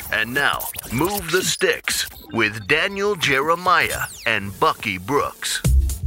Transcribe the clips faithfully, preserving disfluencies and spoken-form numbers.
And now, Move the Sticks with Daniel Jeremiah and Bucky Brooks.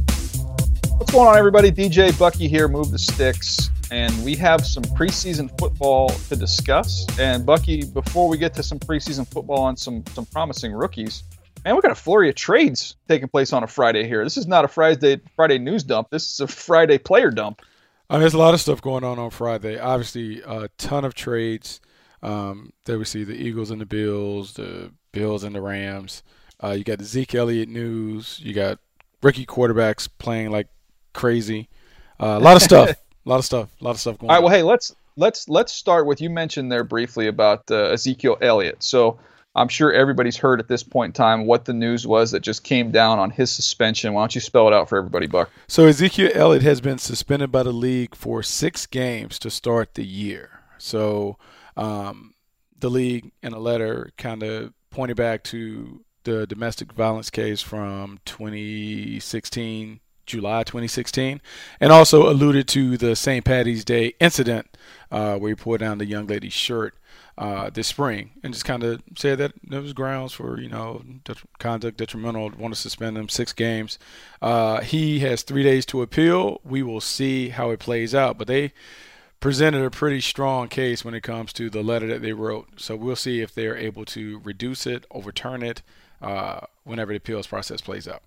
What's going on, everybody? D J Bucky here, Move the Sticks. And we have some preseason football to discuss. And Bucky, before we get to some preseason football and some, some promising rookies, man, we got a flurry of trades taking place on a Friday here. This is not a Friday Friday news dump. This is a Friday player dump. Uh, there's a lot of stuff going on on Friday. Obviously, a ton of trades. Um, there we see the Eagles and the Bills, the Bills and the Rams. Uh, you got the Zeke Elliott news. You got rookie quarterbacks playing like crazy. Uh, a lot of stuff. A lot of stuff. A lot of stuff going on. All right. Well, hey, let's let's let's start with, you mentioned there briefly about uh, Ezekiel Elliott. So I'm sure everybody's heard at this point in time what the news was that just came down on his suspension. Why don't you spell it out for everybody, Buck? So Ezekiel Elliott has been suspended by the league for six games to start the year. So um, the league, in a letter, kind of pointed back to the domestic violence case from twenty sixteen, July twenty sixteen, and also alluded to the Saint Patty's Day incident uh, where he pulled down the young lady's shirt uh, this spring, and just kind of said that there was grounds for, you know, det- conduct detrimental, want to suspend him six games. Uh, he has three days to appeal. We will see how it plays out, but they presented a pretty strong case when it comes to the letter that they wrote. So we'll see if they're able to reduce it, overturn it, uh, whenever the appeals process plays out.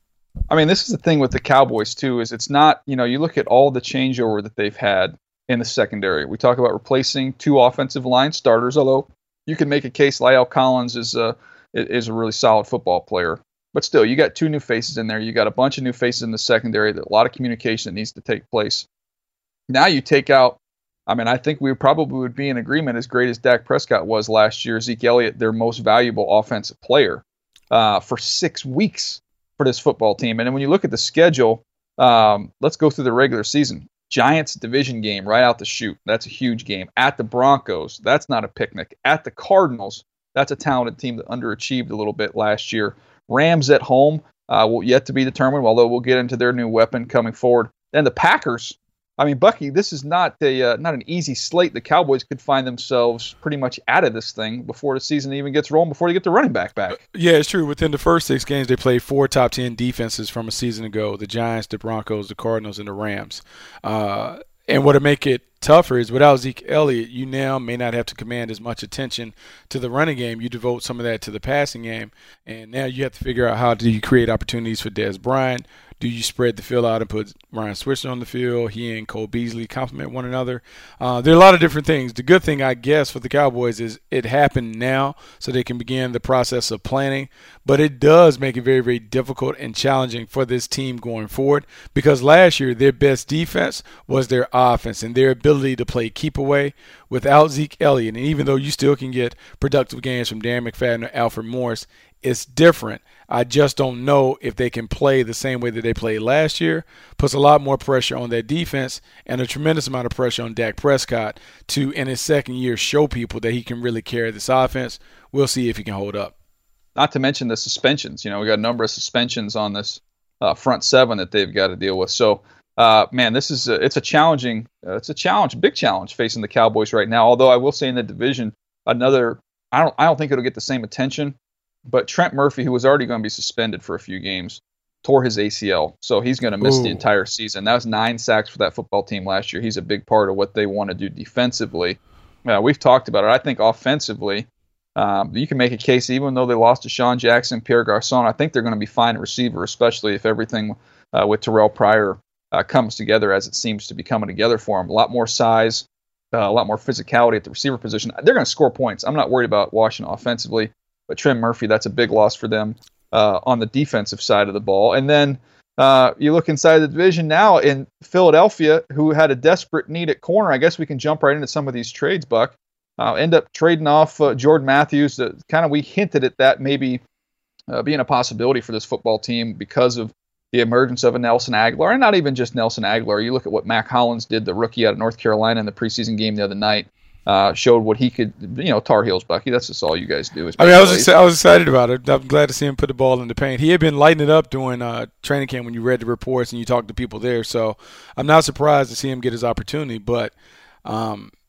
I mean, this is the thing with the Cowboys, too, is it's not, you know, you look at all the changeover that they've had in the secondary. We talk about replacing two offensive line starters, although you can make a case La'el Collins is a, is a really solid football player. But still, you got two new faces in there. You got a bunch of new faces in the secondary, a lot of communication that needs to take place. Now you take out, I mean, I think we probably would be in agreement, as great as Dak Prescott was last year, Zeke Elliott, their most valuable offensive player, uh, for six weeks for this football team. And then when you look at the schedule, um, let's go through the regular season. Giants division game right out the chute. That's a huge game. At the Broncos, that's not a picnic. At the Cardinals, that's a talented team that underachieved a little bit last year. Rams at home, uh, will yet to be determined, although we'll get into their new weapon coming forward. Then the Packers. I mean, Bucky, this is not a uh, not an easy slate. The Cowboys could find themselves pretty much out of this thing before the season even gets rolling, before they get the running back back. Yeah, it's true. Within the first six games, they played four top ten defenses from a season ago: the Giants, the Broncos, the Cardinals, and the Rams. Uh, and what would make it tougher is without Zeke Elliott, you now may not have to command as much attention to the running game. You devote some of that to the passing game, and now you have to figure out how do you create opportunities for Dez Bryant. Do you spread the field out and put Ryan Switzer on the field? He and Cole Beasley complement one another. Uh, there are a lot of different things. The good thing, I guess, for the Cowboys is it happened now, so they can begin the process of planning. But it does make it very, very difficult and challenging for this team going forward, because last year their best defense was their offense and their ability to play keep away without Zeke Elliott. And even though you still can get productive games from Darren McFadden or Alfred Morris, it's different. I just don't know if they can play the same way that they played last year. Puts a lot more pressure on their defense and a tremendous amount of pressure on Dak Prescott to, in his second year, show people that he can really carry this offense. We'll see if he can hold up. Not to mention the suspensions. You know, we got a number of suspensions on this uh, front seven that they've got to deal with. So, uh, man, this is a, it's a challenging, uh, it's a challenge, big challenge facing the Cowboys right now. Although I will say in the division, another, I don't, I don't think it'll get the same attention. But Trent Murphy, who was already going to be suspended for a few games, tore his A C L. So he's going to miss Ooh. the entire season. That was nine sacks for that football team last year. He's a big part of what they want to do defensively. Uh, we've talked about it. I think offensively, um, you can make a case, even though they lost to Sean Jackson, Pierre Garçon, I think they're going to be fine at receiver, especially if everything uh, with Terrell Pryor uh, comes together as it seems to be coming together for him. A lot more size, uh, a lot more physicality at the receiver position. They're going to score points. I'm not worried about Washington offensively. But Trent Murphy, that's a big loss for them uh, on the defensive side of the ball. And then uh, you look inside the division now in Philadelphia, who had a desperate need at corner. I guess we can jump right into some of these trades, Buck. Uh, end up trading off uh, Jordan Matthews. Uh, kind of we hinted at that maybe uh, being a possibility for this football team because of the emergence of a Nelson Agholor. And not even just Nelson Agholor. You look at what Mac Hollins did, the rookie out of North Carolina in the preseason game the other night. Uh, showed what he could, you know, Tar Heels, Bucky. That's just all you guys do. Is I mean, I was ex- I was excited about it. I'm glad to see him put the ball in the paint. He had been lighting it up during uh, training camp when you read the reports and you talked to people there. So I'm not surprised to see him get his opportunity. But um,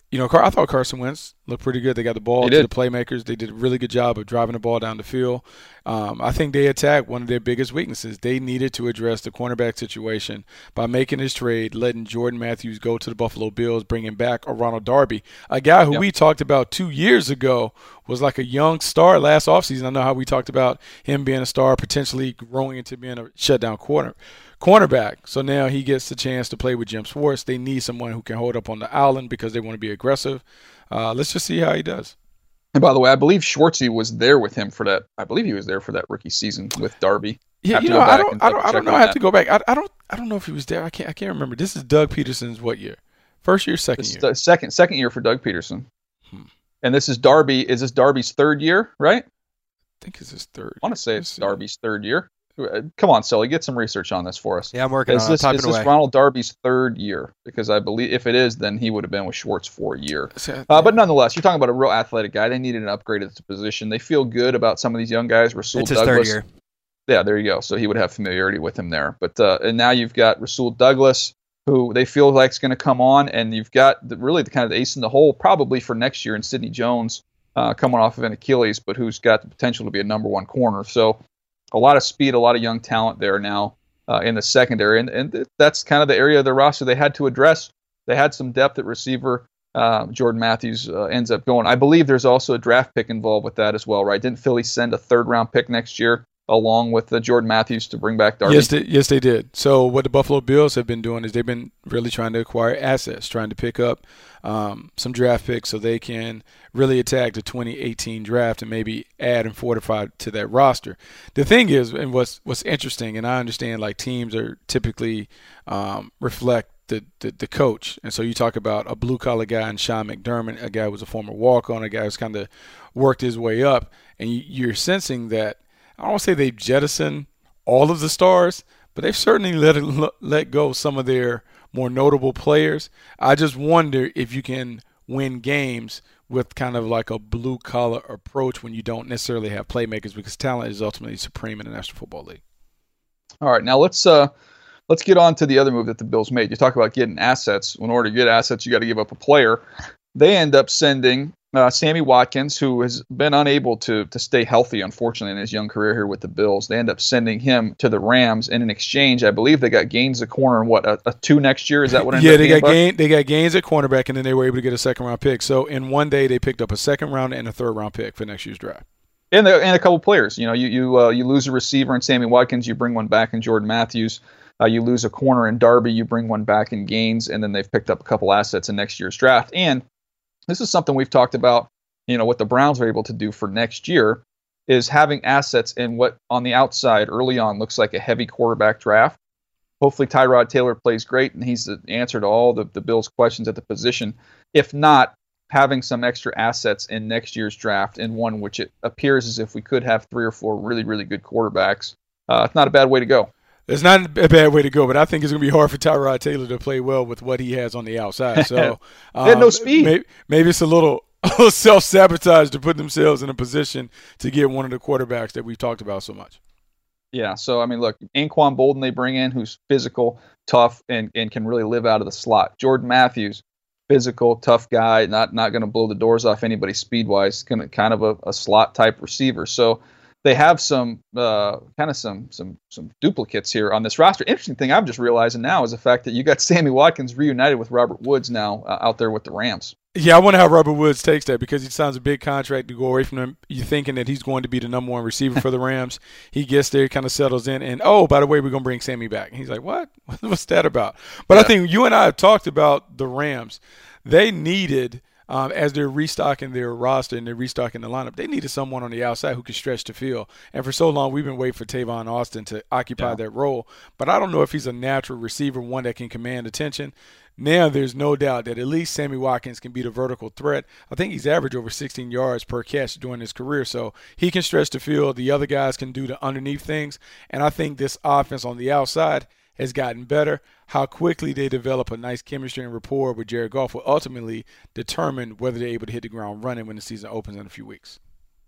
You know, I thought Carson Wentz looked pretty good. They got the ball He to did. the playmakers. They did a really good job of driving the ball down the field. Um, I think they attacked one of their biggest weaknesses. They needed to address the cornerback situation by making this trade, letting Jordan Matthews go to the Buffalo Bills, bringing back a Ronald Darby, a guy who Yep. we talked about two years ago was like a young star last offseason. I know how we talked about him being a star, potentially growing into being a shutdown corner. cornerback. So now he gets the chance to play with Jim Schwartz. They need someone who can hold up on the island because they want to be aggressive. Uh, let's just see how he does. And by the way, I believe Schwartzy was there with him for that. I believe he was there for that rookie season with Darby. Yeah, you know, I don't, I don't, I don't know. I have to go back. I, I don't, I don't know if he was there. I can't, I can't remember. This is Doug Peterson's what year? First year, second This is year? the second, second year for Doug Peterson. Hmm. And this is Darby. Is this Darby's third year, right? I think it's his third. I want to say Let's it's see. Darby's third year. Come on, Sully, get some research on this for us. Yeah, I'm working Is on it. this, I'm is typing this away. Ronald Darby's third year? Because I believe if it is, then he would have been with Schwartz for a year. See, I- Uh, but nonetheless, you're talking about a real athletic guy. They needed an upgrade at the position. They feel good about some of these young guys. Rasul It's his Douglas. third year. Yeah, there you go. So he would have familiarity with him there. But uh, and now you've got Rasul Douglas, who they feel like is going to come on, and you've got the, really the kind of the ace in the hole probably for next year in Sidney Jones, uh, coming off of an Achilles, but who's got the potential to be a number one corner. So a lot of speed, a lot of young talent there now uh, in the secondary, and, and that's kind of the area of the roster they had to address. They had some depth at receiver. Uh, Jordan Matthews uh, ends up going. I believe there's also a draft pick involved with that as well, right? Didn't Philly send a third round pick next year along with uh, Jordan Matthews to bring back Darby? Yes, they, yes, they did. So what the Buffalo Bills have been doing is they've been really trying to acquire assets, trying to pick up um, some draft picks so they can really attack the twenty eighteen draft and maybe add and fortify to that roster. The thing is, and what's what's interesting, and I understand like teams are typically um, reflect the, the the coach, and so you talk about a blue collar guy and Sean McDermott, a guy who was a former walk on, a guy who's kind of worked his way up, and you, you're sensing that. I don't want to say they've jettisoned all of the stars, but they've certainly let it, let go some of their more notable players. I just wonder if you can win games with kind of like a blue-collar approach when you don't necessarily have playmakers, because talent is ultimately supreme in the National Football League. All right, now let's uh, let's get on to the other move that the Bills made. You talk about getting assets. In order to get assets, you got to give up a player. They end up sending uh, Sammy Watkins, who has been unable to to stay healthy, unfortunately, in his young career here with the Bills. They end up sending him to the Rams, and in exchange, I believe they got Gaines at corner and what a, a two next year. Is that what? Ended Yeah, up they being, got Buck? Gain, they got Gaines at cornerback, and then they were able to get a second round pick. So in one day, they picked up a second round and a third round pick for next year's draft. And, the, and a couple players. You know, you you uh, you lose a receiver in Sammy Watkins, you bring one back in Jordan Matthews. Uh, you lose a corner in Darby, you bring one back in Gaines, and then they've picked up a couple assets in next year's draft. And this is something we've talked about. You know, what the Browns are able to do for next year is having assets in what on the outside early on looks like a heavy quarterback draft. Hopefully Tyrod Taylor plays great and he's the answer to all the, the Bills' questions at the position. If not, having some extra assets in next year's draft in one which it appears as if we could have three or four really, really good quarterbacks. Uh, it's not a bad way to go. It's not a bad way to go, but I think it's going to be hard for Tyrod Taylor to play well with what he has on the outside. So um, They had no speed. Maybe, maybe it's a little self-sabotage to put themselves in a position to get one of the quarterbacks that we've talked about so much. Yeah, so, I mean, look, Anquan Bolden they bring in, who's physical, tough, and, and can really live out of the slot. Jordan Matthews, physical, tough guy, not not going to blow the doors off anybody speed-wise, kind of kind of a, a slot-type receiver. So they have some uh, kind of some some some duplicates here on this roster. Interesting thing I'm just realizing now is the fact that you got Sammy Watkins reunited with Robert Woods now uh, out there with the Rams. Yeah, I wonder how Robert Woods takes that, because he signs a big contract to go away from him. You're thinking that he's going to be the number one receiver for the Rams. He gets there, kind of settles in, and, oh, by the way, we're going to bring Sammy back. And he's like, what? What's that about? But yeah. I think you and I have talked about the Rams. They needed, um, as they're restocking their roster and they're restocking the lineup, they needed someone on the outside who could stretch the field. And for so long, we've been waiting for Tavon Austin to occupy yeah. that role. But I don't know if he's a natural receiver, one that can command attention. Now there's no doubt that at least Sammy Watkins can be the vertical threat. I think he's averaged over sixteen yards per catch during his career, so he can stretch the field. The other guys can do the underneath things, and I think this offense on the outside has gotten better. How quickly they develop a nice chemistry and rapport with Jared Goff will ultimately determine whether they're able to hit the ground running when the season opens in a few weeks.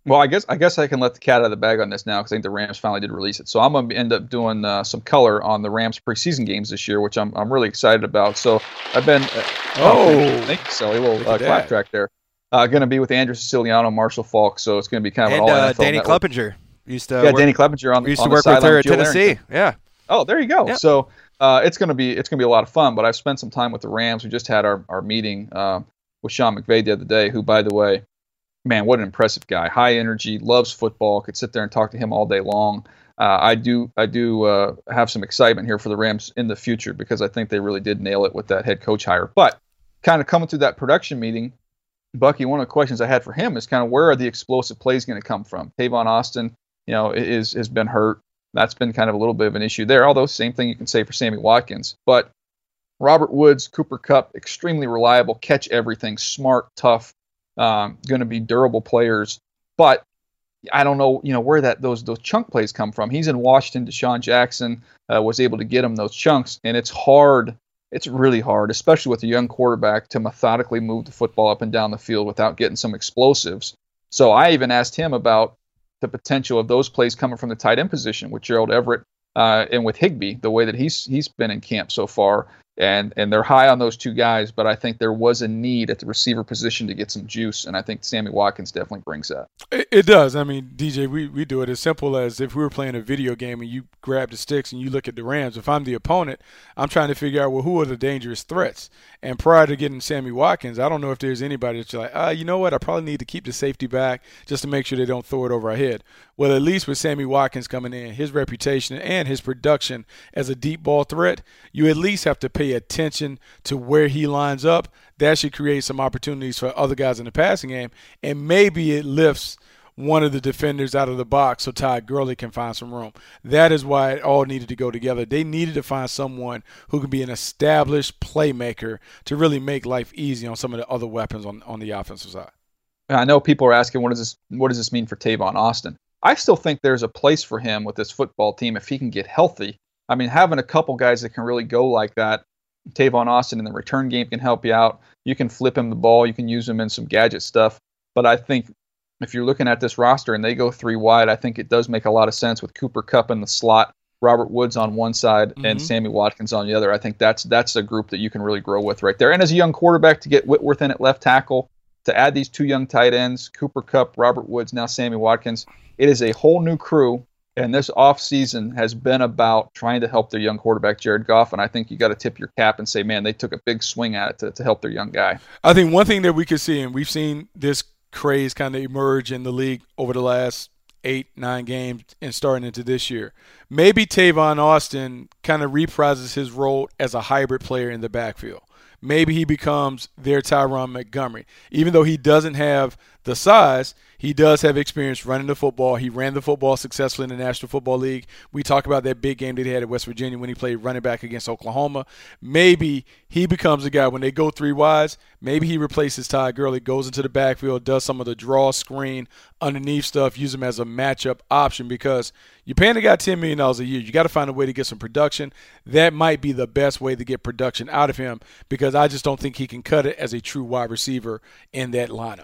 Well, I guess I guess I can let the cat out of the bag on this now because I think the Rams finally did release it. So I'm gonna end up doing uh, some color on the Rams preseason games this year, which I'm I'm really excited about. So I've been uh, oh, thank you, Sully. A little uh, clap track there. Uh, going to be with Andrew Siciliano, Marshall Falk. So it's going to be kind of and, an all uh, N F L Danny network. Kleppinger used to yeah, work, Danny Kleppinger on, used on to the work with sideline her at Joe Tennessee. Arrington. Yeah. Oh, there you go. Yep. So uh, it's going to be it's going to be a lot of fun. But I've spent some time with the Rams. We just had our our meeting uh, with Sean McVay the other day, who, by the way, man, what an impressive guy. High energy, loves football. Could sit there and talk to him all day long. Uh, I do I do uh, have some excitement here for the Rams in the future because I think they really did nail it with that head coach hire. But kind of coming through that production meeting, Bucky, one of the questions I had for him is kind of where are the explosive plays going to come from? Tavon Austin, you know, is has been hurt. That's been kind of a little bit of an issue there. Although same thing you can say for Sammy Watkins. But Robert Woods, Cooper Kupp, extremely reliable, catch everything, smart, tough. Um, going to be durable players, but I don't know, you know, where that those those chunk plays come from. He's in Washington. Deshaun Jackson uh, was able to get him those chunks, and it's hard. It's really hard, especially with a young quarterback, to methodically move the football up and down the field without getting some explosives. So I even asked him about the potential of those plays coming from the tight end position with Gerald Everett uh, and with Higbee, the way that he's he's been in camp so far. And and they're high on those two guys, but I think there was a need at the receiver position to get some juice, and I think Sammy Watkins definitely brings that. It, it does. I mean, D J, we, we do it as simple as if we were playing a video game and you grab the sticks and you look at the Rams. If I'm the opponent, I'm trying to figure out, well, who are the dangerous threats? And prior to getting Sammy Watkins, I don't know if there's anybody that's like, ah, you know what, I probably need to keep the safety back just to make sure they don't throw it over our head. Well, at least with Sammy Watkins coming in, his reputation and his production as a deep ball threat, you at least have to pay attention to where he lines up. That should create some opportunities for other guys in the passing game, and maybe it lifts one of the defenders out of the box so Todd Gurley can find some room. That is why it all needed to go together. They needed to find someone who could be an established playmaker to really make life easy on some of the other weapons on, on the offensive side. I know people are asking, what does this what does this mean for Tavon Austin? I still think there's a place for him with this football team if he can get healthy. I mean, having a couple guys that can really go like that, Tavon Austin in the return game can help you out. You can flip him the ball. You can use him in some gadget stuff. But I think if you're looking at this roster and they go three wide, I think it does make a lot of sense with Cooper Kupp in the slot, Robert Woods on one side, mm-hmm. and Sammy Watkins on the other. I think that's that's a group that you can really grow with right there. And as a young quarterback, to get Whitworth in at left tackle, to add these two young tight ends, Cooper Kupp, Robert Woods, now Sammy Watkins, it is a whole new crew. And this offseason has been about trying to help their young quarterback, Jared Goff. And I think you got to tip your cap and say, man, they took a big swing at it to, to help their young guy. I think one thing that we could see, and we've seen this craze kind of emerge in the league over the last eight, nine games and starting into this year. Maybe Tavon Austin kind of reprises his role as a hybrid player in the backfield. Maybe he becomes their Tyron Montgomery. Even though he doesn't have the size, he does have experience running the football. He ran the football successfully in the National Football League. We talk about that big game that he had at West Virginia when he played running back against Oklahoma. Maybe he becomes a guy when they go three wides, maybe he replaces Todd Gurley, goes into the backfield, does some of the draw, screen, underneath stuff, use him as a matchup option because you're paying the guy ten million dollars a year. You got to find a way to get some production. That might be the best way to get production out of him because I just don't think he can cut it as a true wide receiver in that lineup.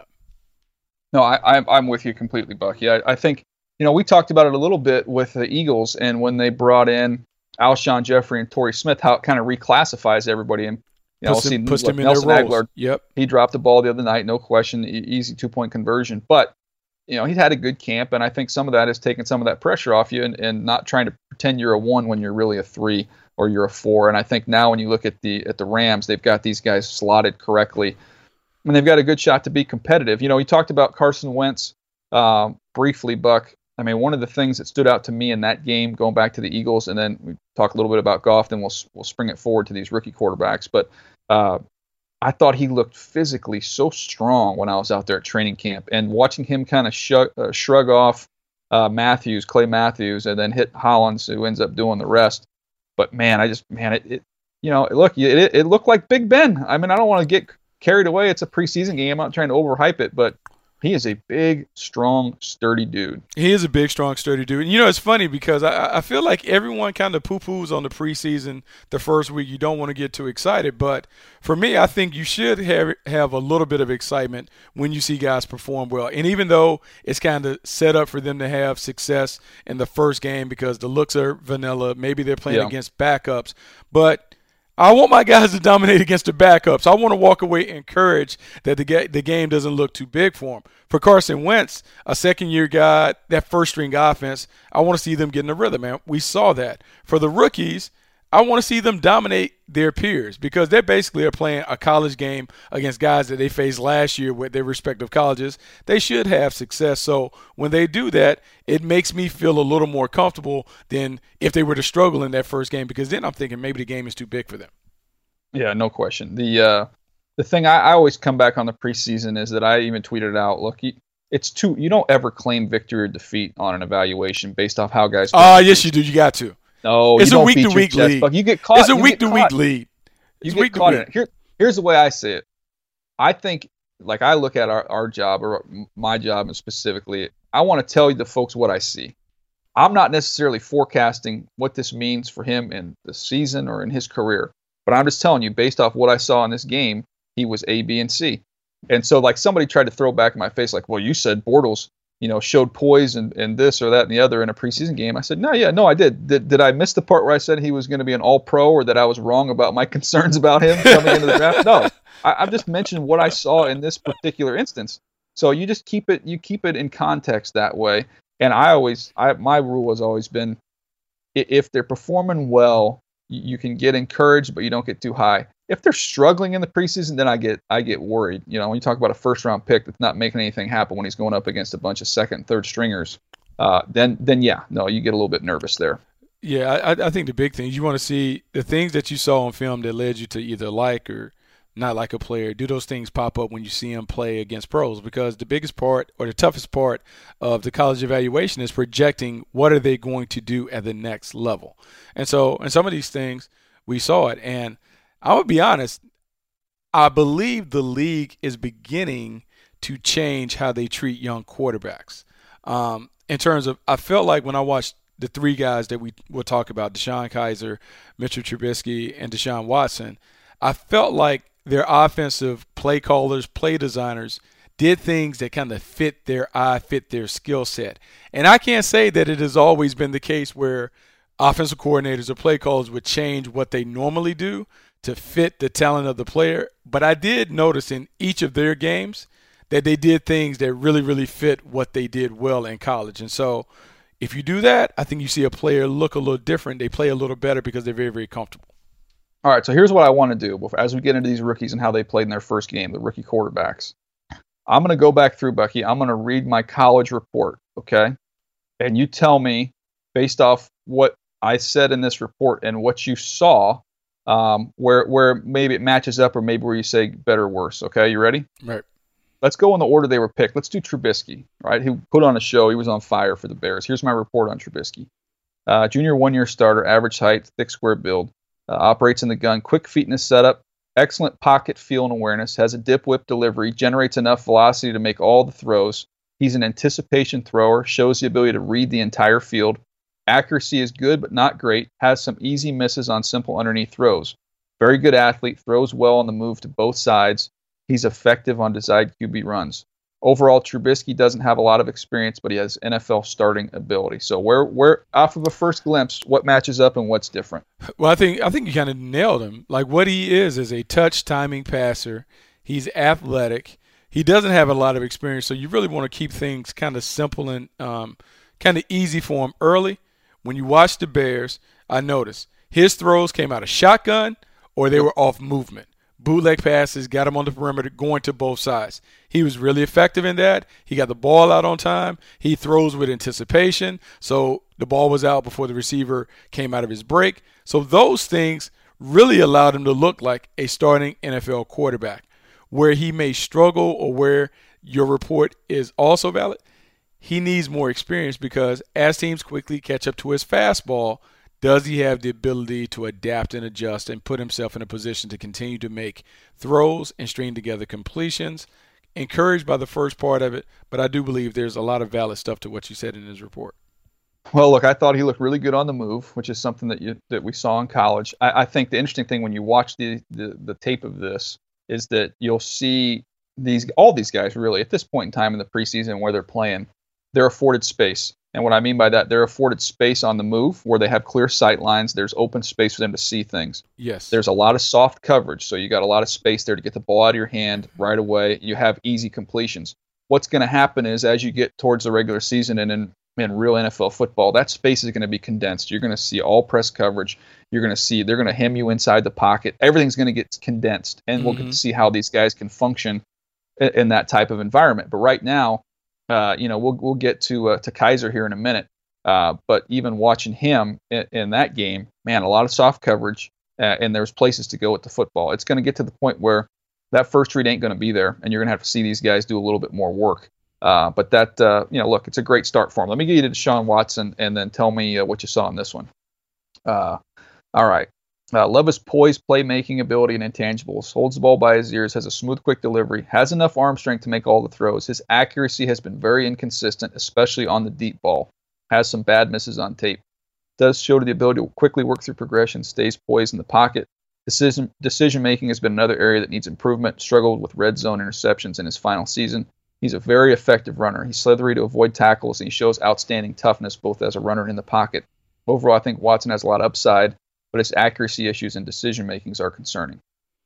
No, I, I'm with you completely, Bucky. I, I think, you know, we talked about it a little bit with the Eagles and when they brought in Alshon Jeffrey and Torrey Smith, how it kind of reclassifies everybody. And, you know, puts see them, puts look, them in Nelson their Aguilar, roles. Yep. He dropped the ball the other night, no question, e- easy two-point conversion. But, you know, he had a good camp, and I think some of that is taking some of that pressure off you and, and not trying to pretend you're a one when you're really a three or you're a four. And I think now when you look at the at the Rams, they've got these guys slotted correctly. And they've got a good shot to be competitive. You know, we talked about Carson Wentz um, briefly, Buck. I mean, one of the things that stood out to me in that game, going back to the Eagles, and then we talk a little bit about Goff, then we'll we'll spring it forward to these rookie quarterbacks. But uh, I thought he looked physically so strong when I was out there at training camp, and watching him kind of shrug, uh, shrug off uh, Matthews, Clay Matthews, and then hit Hollins, who ends up doing the rest. But man, I just man, it, it you know, look, it, it looked like Big Ben. I mean, I don't want to get carried away. It's a preseason game. I'm not trying to overhype it, but He is a big, strong, sturdy dude. He is a big, strong, sturdy dude. And, you know, it's funny because I, I feel like everyone kind of poo-poos on the preseason the first week. You don't want to get too excited. But for me, I think you should have, have a little bit of excitement when you see guys perform well. And even though it's kind of set up for them to have success in the first game because the looks are vanilla, maybe they're playing yeah. against backups. But I want my guys to dominate against the backups. I want to walk away encouraged that the ga- the game doesn't look too big for him. For Carson Wentz, a second-year guy, that first-string offense, I want to see them get in the rhythm, man. We saw that. For the rookies, I want to see them dominate their peers because they basically are playing a college game against guys that they faced last year with their respective colleges. They should have success. So when they do that, it makes me feel a little more comfortable than if they were to struggle in that first game because then I'm thinking maybe the game is too big for them. Yeah, no question. The uh, the thing I, I always come back on the preseason is that I even tweeted out, look, it's too, you don't ever claim victory or defeat on an evaluation based off how guys play. Oh, uh, yes, you do. You got to. No, it's you a don't week to week lead. Buck. You get caught. It's a week to week lead. You get caught in it. Here, here's the way I see it. I think, like I look at our, our job or my job, and specifically, I want to tell you the folks what I see. I'm not necessarily forecasting what this means for him in the season or in his career, but I'm just telling you, based off what I saw in this game, he was A, B, and C. And so, like somebody tried to throw back in my face, like, well, you said Bortles, you know, showed poise and, and this or that and the other in a preseason game. I said, no, yeah, no, I did. Did did I miss the part where I said he was going to be an all-pro or that I was wrong about my concerns about him coming into the draft? No, I, I've just mentioned what I saw in this particular instance. So you just keep it, you keep it in context that way. And I always, I my rule has always been, if they're performing well, you can get encouraged, but you don't get too high. If they're struggling in the preseason, then I get I get worried. You know, when you talk about a first round pick that's not making anything happen when he's going up against a bunch of second and third stringers, uh, then then yeah, no, you get a little bit nervous there. Yeah, I, I think the big thing is you want to see the things that you saw on film that led you to either like or not like a player. Do those things pop up when you see him play against pros? Because the biggest part or the toughest part of the college evaluation is projecting what are they going to do at the next level. And so, in some of these things, we saw it. And I would be honest, I believe the league is beginning to change how they treat young quarterbacks. Um, in terms of, I felt like when I watched the three guys that we will talk about, DeShone Kizer, Mitchell Trubisky, and Deshaun Watson, I felt like their offensive play callers, play designers, did things that kind of fit their eye, fit their skill set. And I can't say that it has always been the case where offensive coordinators or play callers would change what they normally do to fit the talent of the player. But I did notice in each of their games that they did things that really, really fit what they did well in college. And so if you do that, I think you see a player look a little different. They play a little better because they're very, very comfortable. All right, so here's what I want to do as we get into these rookies and how they played in their first game, the rookie quarterbacks. I'm going to go back through, Bucky. I'm going to read my college report, okay? And you tell me, based off what I said in this report and what you saw, um, where where maybe it matches up or maybe where you say better or worse, okay? You ready? Right. Let's go in the order they were picked. Let's do Trubisky, right? He put on a show. He was on fire for the Bears. Here's my report on Trubisky. Uh, junior one-year starter, average height, thick square build. Uh, operates in the gun, quick feet in his setup, excellent pocket feel and awareness, has a dip whip delivery, generates enough velocity to make all the throws. He's an anticipation thrower, shows the ability to read the entire field. Accuracy is good but not great, has some easy misses on simple underneath throws. Very good athlete, throws well on the move to both sides. He's effective on desired Q B runs. Overall, Trubisky doesn't have a lot of experience, but he has N F L starting ability. So where, where off of a first glimpse, what matches up and what's different? Well, I think I think you kind of nailed him. Like what he is is a touch timing passer. He's athletic. He doesn't have a lot of experience, so you really want to keep things kind of simple and um, kind of easy for him early. When you watch the Bears, I noticed his throws came out of shotgun or they were off movement. Bootleg passes, got him on the perimeter, going to both sides. He was really effective in that. He got the ball out on time. He throws with anticipation. So the ball was out before the receiver came out of his break. So those things really allowed him to look like a starting N F L quarterback. Where he may struggle or where your report is also valid, he needs more experience because as teams quickly catch up to his fastball, does he have the ability to adapt and adjust and put himself in a position to continue to make throws and string together completions encouraged by the first part of it, but I do believe there's a lot of valid stuff to what you said in his report. Well, look, I thought he looked really good on the move, which is something that you that we saw in college. I, I think the interesting thing when you watch the, the the tape of this is that you'll see these all these guys really at this point in time in the preseason where they're playing, they're afforded space. And what I mean by that, they're afforded space on the move where they have clear sight lines. There's open space for them to see things. Yes. There's a lot of soft coverage, so you got a lot of space there to get the ball out of your hand right away. You have easy completions. What's going to happen is as you get towards the regular season and in in real N F L football, that space is going to be condensed. You're going to see all press coverage. You're going to see they're going to hem you inside the pocket. Everything's going to get condensed, and mm-hmm. we'll get to see how these guys can function in, in that type of environment. But right now, uh, you know, we'll we'll get to uh, to Kizer here in a minute. Uh, but even watching him in, in that game, man, a lot of soft coverage, uh, and there's places to go with the football. It's going to get to the point where that first read ain't going to be there, and you're going to have to see these guys do a little bit more work. Uh, but that, uh, you know, look, it's a great start for him. Let me get you to Deshaun Watson and then tell me uh, what you saw in this one. Uh, all right. Uh, love his poise, playmaking ability, and intangibles. Holds the ball by his ears, has a smooth, quick delivery, has enough arm strength to make all the throws. His accuracy has been very inconsistent, especially on the deep ball. Has some bad misses on tape. Does show the ability to quickly work through progression, stays poised in the pocket. Decision decision making has been another area that needs improvement. Struggled with red zone interceptions in his final season. He's a very effective runner. He's slithery to avoid tackles, and he shows outstanding toughness both as a runner and in the pocket. Overall, I think Watson has a lot of upside, but his accuracy issues and decision makings are concerning.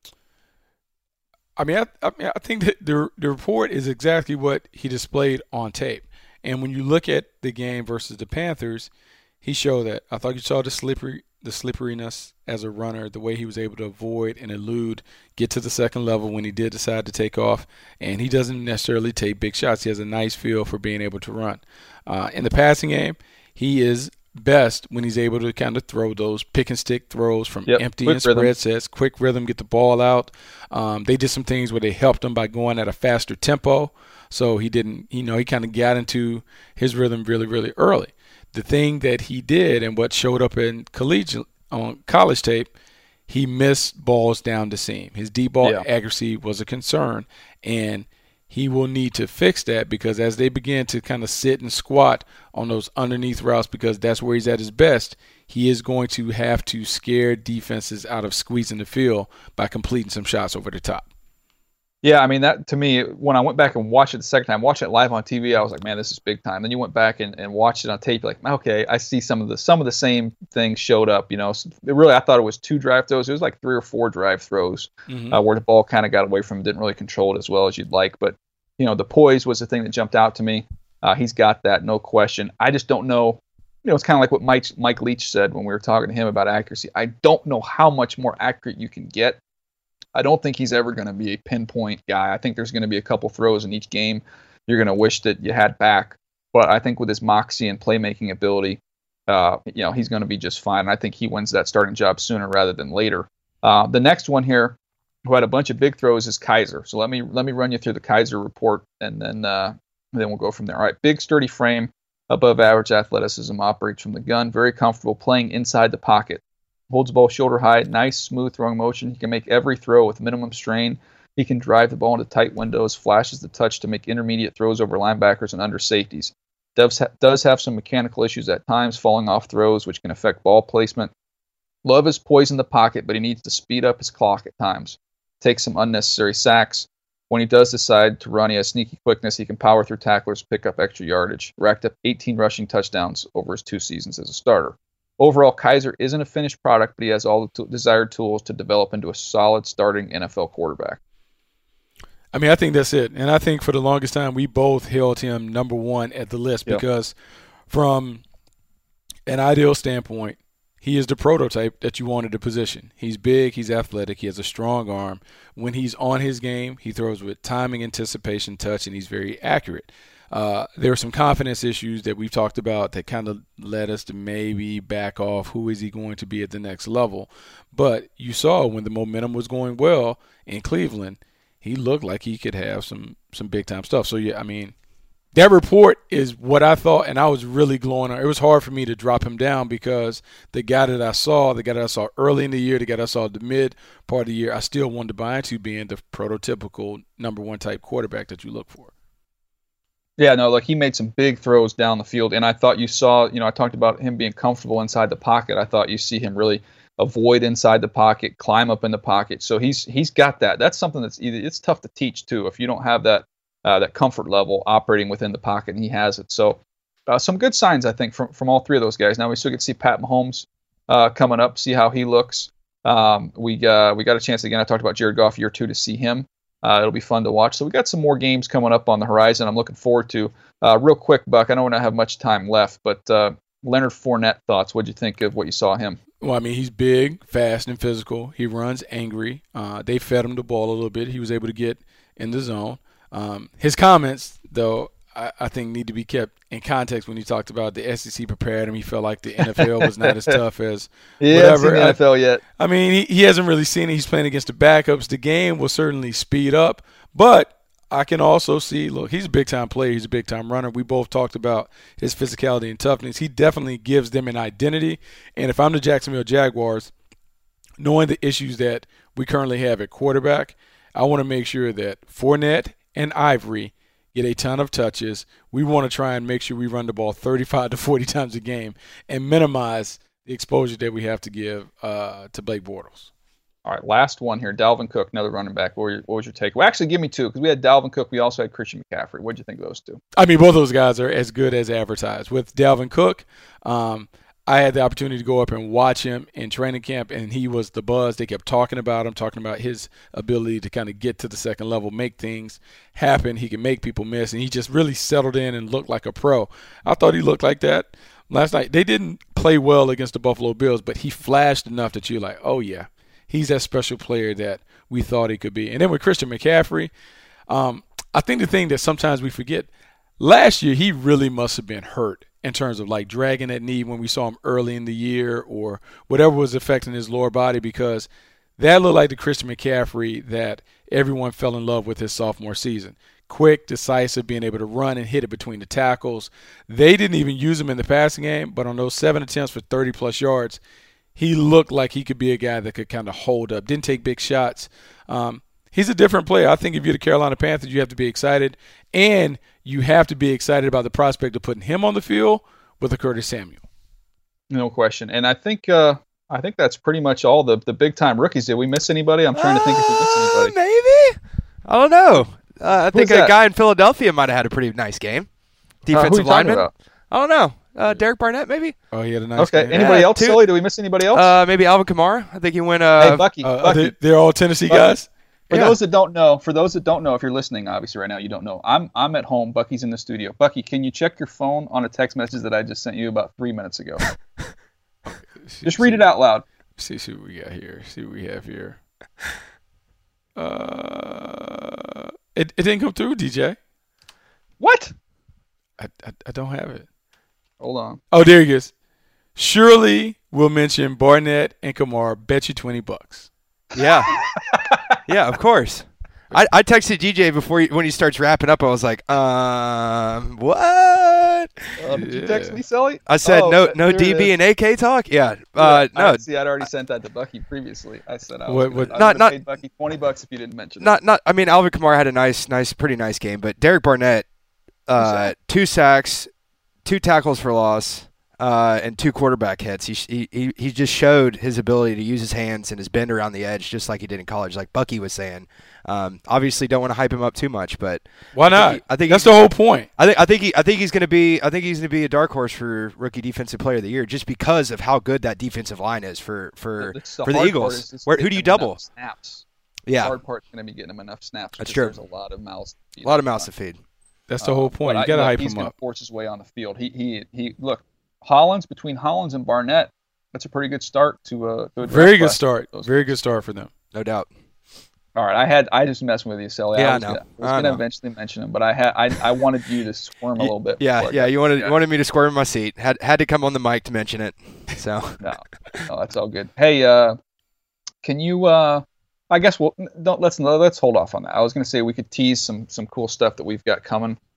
I mean, I, I, mean, I think that the the report is exactly what he displayed on tape. And when you look at the game versus the Panthers, he showed that. I thought you saw the slippery, the slipperiness as a runner, the way he was able to avoid and elude, get to the second level when he did decide to take off. And he doesn't necessarily take big shots. He has a nice feel for being able to run. Uh, in the passing game, he is best when he's able to kind of throw those pick and stick throws from yep, empty and spread rhythm. sets, quick rhythm, get the ball out. Um, they did some things where they helped him by going at a faster tempo. So he didn't, you know, he kind of got into his rhythm really, really early. The thing that he did and what showed up in collegiate on college tape, he missed balls down the seam. His deep ball yeah. accuracy was a concern, and he will need to fix that because as they begin to kind of sit and squat on those underneath routes because that's where he's at his best, he is going to have to scare defenses out of squeezing the field by completing some shots over the top. Yeah, I mean, that to me, when I went back and watched it the second time, watching it live on T V, I was like, man, this is big time. Then you went back and, and watched it on tape, like, okay, I see some of the some of the same things showed up. You know, so really, I thought it was two drive throws. It was like three or four drive throws mm-hmm. uh, where the ball kind of got away from him, didn't really control it as well as you'd like. But, you know, the poise was the thing that jumped out to me. Uh, he's got that, no question. I just don't know. You know, it's kind of like what Mike, Mike Leach said when we were talking to him about accuracy. I don't know how much more accurate you can get. I don't think he's ever going to be a pinpoint guy. I think there's going to be a couple throws in each game you're going to wish that you had back. But I think with his moxie and playmaking ability, uh, you know, he's going to be just fine. I think he wins that starting job sooner rather than later. Uh, the next one here, who had a bunch of big throws, is Kizer. So let me let me run you through the Kizer report, and then uh, then we'll go from there. All right, big sturdy frame, above average athleticism, operates from the gun, very comfortable playing inside the pocket. Holds the ball shoulder high, nice smooth throwing motion. He can make every throw with minimum strain. He can drive the ball into tight windows, flashes the touch to make intermediate throws over linebackers and under safeties. Does, ha- does have some mechanical issues at times, falling off throws, which can affect ball placement. Love his poise in the pocket, but he needs to speed up his clock at times. Takes some unnecessary sacks. When he does decide to run, he has sneaky quickness. He can power through tacklers, pick up extra yardage. Racked up eighteen rushing touchdowns over his two seasons as a starter. Overall, Kizer isn't a finished product, but he has all the t- desired tools to develop into a solid starting N F L quarterback. I mean, I think that's it. And I think for the longest time, we both held him number one at the list yep. because from an ideal standpoint, he is the prototype that you wanted to position. He's big, he's athletic, he has a strong arm. When he's on his game, he throws with timing, anticipation, touch, and he's very accurate. Uh, there are some confidence issues that we've talked about that kind of led us to maybe back off. Who is he going to be at the next level? But you saw when the momentum was going well in Cleveland, he looked like he could have some some big time stuff. So yeah, I mean, that report is what I thought, and I was really glowing on. It was hard for me to drop him down because the guy that I saw, the guy that I saw early in the year, the guy that I saw at the mid part of the year, I still wanted to buy into being the prototypical number one type quarterback that you look for. Yeah, no, like he made some big throws down the field, and I thought you saw, you know, I talked about him being comfortable inside the pocket. I thought you see him really avoid inside the pocket, climb up in the pocket. So he's he's got that. That's something that's either, it's tough to teach too if you don't have that uh, that comfort level operating within the pocket, and he has it. So uh, some good signs, I think, from from all three of those guys. Now we still get to see Pat Mahomes uh, coming up, see how he looks. Um, we uh, we got a chance again. I talked about Jared Goff year two to see him. Uh, it'll be fun to watch. So we got some more games coming up on the horizon. I'm looking forward to. Uh, real quick, Buck. I know we don't have much time left, but uh, Leonard Fournette thoughts. What'd you think of what you saw him? Well, I mean, he's big, fast, and physical. He runs angry. Uh, they fed him the ball a little bit. He was able to get in the zone. Um, his comments, though, I, I think need to be kept in context when he talked about the S E C prepared him. He felt like the N F L was not as tough as he whatever. hasn't seen the N F L yet. I, I mean, he, he hasn't really seen it. He's playing against the backups. The game will certainly speed up, but I can also see, look, he's a big-time player. He's a big-time runner. We both talked about his physicality and toughness. He definitely gives them an identity. And if I'm the Jacksonville Jaguars, knowing the issues that we currently have at quarterback, I want to make sure that Fournette and Ivory get a ton of touches. We want to try and make sure we run the ball thirty-five to forty times a game and minimize the exposure that we have to give uh, to Blake Bortles. All right, last one here. Dalvin Cook, another running back. What, were your, what was your take? Well, actually, give me two, because we had Dalvin Cook. We also had Christian McCaffrey. What did you think of those two? I mean, both those guys are as good as advertised. With Dalvin Cook, um, I had the opportunity to go up and watch him in training camp, and he was the buzz. They kept talking about him, talking about his ability to kind of get to the second level, make things happen. He can make people miss, and he just really settled in and looked like a pro. I thought he looked like that last night. They didn't play well against the Buffalo Bills, but he flashed enough that you're like, oh, yeah. He's that special player that we thought he could be. And then with Christian McCaffrey, um, I think the thing that sometimes we forget, last year he really must have been hurt in terms of like dragging that knee when we saw him early in the year or whatever was affecting his lower body, because that looked like the Christian McCaffrey that everyone fell in love with his sophomore season. Quick, decisive, being able to run and hit it between the tackles. They didn't even use him in the passing game, but on those seven attempts for thirty-plus yards, he looked like he could be a guy that could kind of hold up. Didn't take big shots. Um, he's a different player. I think if you're the Carolina Panthers, you have to be excited, and you have to be excited about the prospect of putting him on the field with a Curtis Samuel. No question. And I think uh, I think that's pretty much all the, the big-time rookies. Did we miss anybody? I'm trying to think if we missed anybody. Uh, maybe. I don't know. Uh, I think Who's a that? guy in Philadelphia might have had a pretty nice game. Defensive uh, who are you talking lineman. about? I don't know. Uh, Derek Barnett, maybe? Oh, he had a nice Okay. game. Anybody Yeah, else, two- Silly? Did we miss anybody else? Uh, maybe Alvin Kamara. I think he went. Uh, hey, Bucky. Uh, Bucky. they, they're all Tennessee Bucky. guys? For Yeah. those that don't know, for those that don't know, if you're listening, obviously right now you don't know. I'm I'm at home. Bucky's in the studio. Bucky, can you check your phone on a text message that I just sent you about three minutes ago? Just read it out loud. See, see what we got here. See what we have here. Uh, it it didn't come through, D J. What? I, I, I don't have it. Hold on. Oh, there he is. Surely we'll mention Barnett and Kamara. Bet you twenty bucks. yeah. yeah, of course. I, I texted D J before he, when he starts wrapping up. I was like, um, what? Uh, did you text Yeah. me, Silly? I said, Oh, no there no it D B is. and A K talk? Yeah. Uh, Yeah, no, I, see, I'd already sent that to Bucky previously. I said I was What- gonna, what- I Not- would not- have paid Bucky twenty bucks if you didn't mention not not. I mean, Alvin Kamara had a nice, nice, pretty nice game, but Derek Barnett, uh, sacks. two sacks, two tackles for loss, uh, and two quarterback hits. He, he he he just showed his ability to use his hands and his bend around the edge, just like he did in college, like Bucky was saying. Um, obviously, don't want to hype him up too much, but Why I not? think he- I think That's he- the whole point. I think I think he I think he's going to be I think he's going to be a dark horse for rookie defensive player of the year, just because of how good that defensive line is for for That's for the hard Eagles. part is just Where who getting do you them double? enough Snaps. Yeah, The hard part's going to be getting him enough snaps. That's because true. There's a lot of mouths. to feed a lot on of mouths the to feed. That's the Uh, whole point. but You I- got to look, hype he's him gonna up. force his way on the field. He he he. Look, Hollins between Hollins and Barnett. That's a pretty good start to uh. To a draft Very good class. start. Those Very guys. good start for them. No doubt. All right, I had I just messing with you, Sally. Yeah, I I was know. gonna, I was I gonna know. eventually mention him, but I had I I wanted you to squirm a little bit. Yeah, before I yeah. got- You wanted yeah. you wanted me to squirm in my seat. Had had to come on the mic to mention it. So No, no, that's all good. Hey, uh, can you? Uh, I guess we'll don't let's let's hold off on that. I was gonna say we could tease some some cool stuff that we've got coming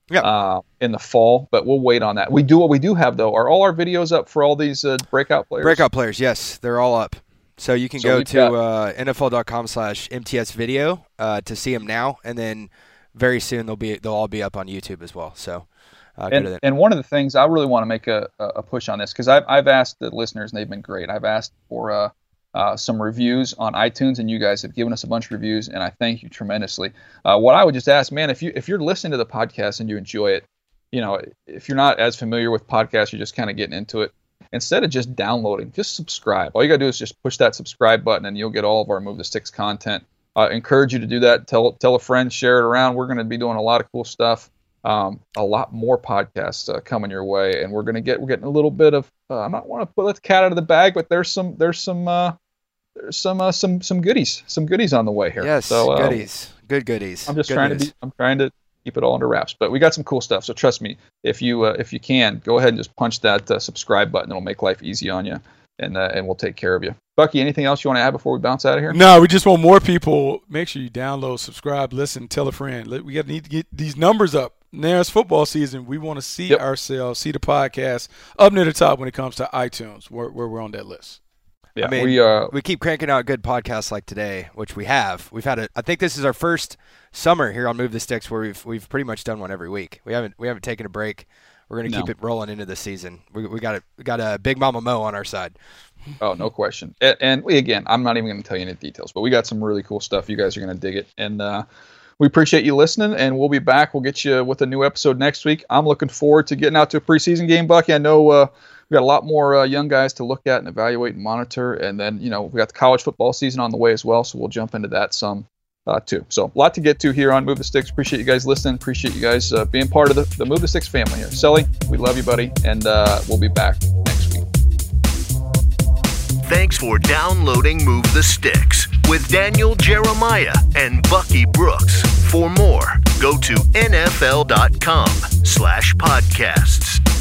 Yeah. Uh, in the fall, but we'll wait on that. We do what we do have though. Are all our videos up for all these uh, breakout players? Breakout players, yes, they're all up. So you can So go we've to got- uh, N F L dot com slash M T S video uh, to see them now, and then very soon they'll be they'll all be up on YouTube as well. So uh, go to And, that. and one of the things I really want to make a, a push on this, because I've, I've asked the listeners and they've been great. I've asked for uh, uh, some reviews on iTunes, and you guys have given us a bunch of reviews, and I thank you tremendously. Uh, what I would just ask, man, if you if you're listening to the podcast and you enjoy it, you know, if you're not as familiar with podcasts, you're just kind of getting into it. Instead of just downloading, just subscribe. All you got to do is just push that subscribe button, and you'll get all of our Move the Sticks content. I uh, encourage you to do that. Tell tell a friend, share it around. We're going to be doing a lot of cool stuff. Um, a lot more podcasts uh, coming your way, and we're going to get we're getting a little bit of. Uh, I don't want to put the cat out of the bag, but there's some there's some uh, there's some uh, some some goodies some goodies on the way here. Yes, so, uh, goodies, good goodies. I'm just Good trying news. to be. I'm trying to keep it all under wraps, but we got some cool stuff. So trust me, if you uh, if you can, go ahead and just punch that uh, subscribe button. It'll make life easy on you, and uh, and we'll take care of you. Bucky, anything else you want to add before we bounce out of here? No, we just want more people. Make sure you download, subscribe, listen, tell a friend. Let- We got to need to get these numbers up. Now it's football season. We want to see Yep. ourselves, see the podcast up near the top when it comes to iTunes, where, where we're on that list. Yeah, I mean, we uh we keep cranking out good podcasts like today, which we have. We've had a. I think this is our first summer here on Move the Sticks where we've we've pretty much done one every week. We haven't we haven't taken a break. We're gonna No. keep it rolling into the season. We we got a we got a Big Mama Mo on our side. oh no question. And, and we again, I'm not even going to tell you any details, but we got some really cool stuff. You guys are going to dig it, and uh, we appreciate you listening. And we'll be back. We'll get you with a new episode next week. I'm looking forward to getting out to a preseason game, Bucky. I know. Uh, We got a lot more uh, young guys to look at and evaluate and monitor, and then you know we got the college football season on the way as well, so we'll jump into that some uh, too. So a lot to get to here on Move the Sticks. Appreciate you guys listening. Appreciate you guys uh, being part of the, the Move the Sticks family here. Sully, we love you, buddy, and uh, we'll be back next week. Thanks for downloading Move the Sticks with Daniel Jeremiah and Bucky Brooks. For more, go to N F L dot com slash podcasts.